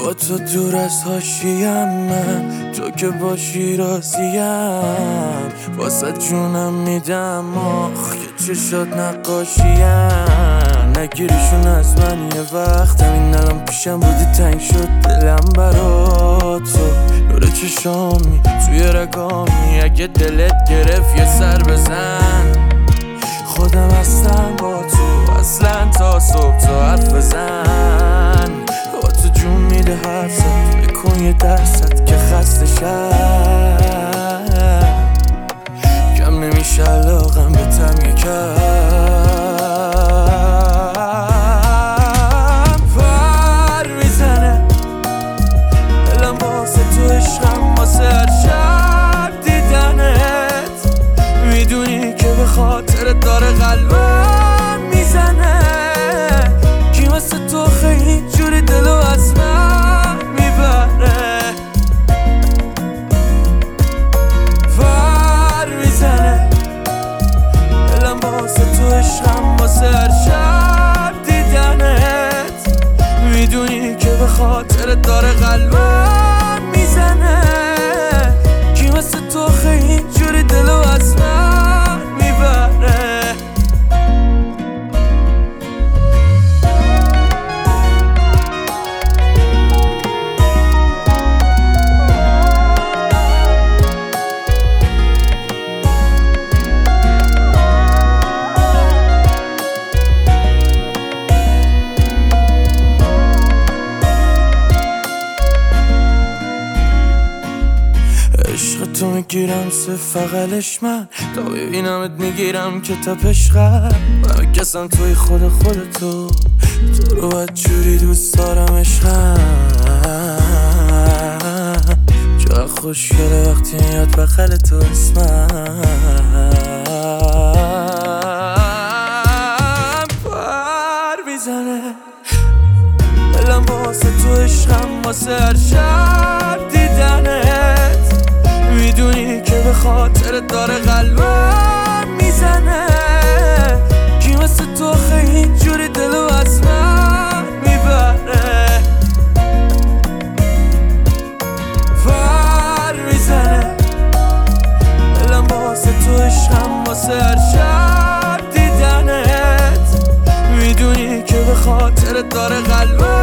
با تو دور از حاشیم، من تو که باشی راضیم، واسه جونم میدم آخ که چشات نقاشیم. نگیرشون از من یه وقت، همین الان پیشم بودی تنگ شد دلم برا تو. نور چشامی توی رگامی، اگه دلت گرفت یه سر بزن. خودم هستم با تو اصلا تا صبح، تو حرف بزن. با تو جون میده حرفت، بکن یه درصد که خسته شم. کم نمیشه علاقم به تم یکم. پر میزنه دلم واسه تو، عشقم واسه هر شب دیدنت. میدونی که به خاطر داره قلبم میزنه. کی مثل تو خیلی جوری دلو از من میبره. پر میزنه دلم واسه تو، عشقم واسه هر شب دیدنت. میدونی که به خاطر داره قلبم میزنه. کی مثل تو خیلی جوری دلو از من میبره. عشق تو میگیرم فقلش من، تا ببینمت میگیرم که تپش قلب. همه کسم توی خودتو، تو رو باید جوری دوست دارم عشقم. جا خوشگله وقتی میاد بغل تو اسمم. پر میزنه دلم واسه تو، عشقم واسه هر شب دیدنت. میدونی که به خاطر داره قلبم میزنه. کی مثل تو خیلی جوری دلو از من میبره. پر میزنه دلم واسه تو، عشقم واسه هر شب دیدنت. میدونی که به خاطر داره قلبم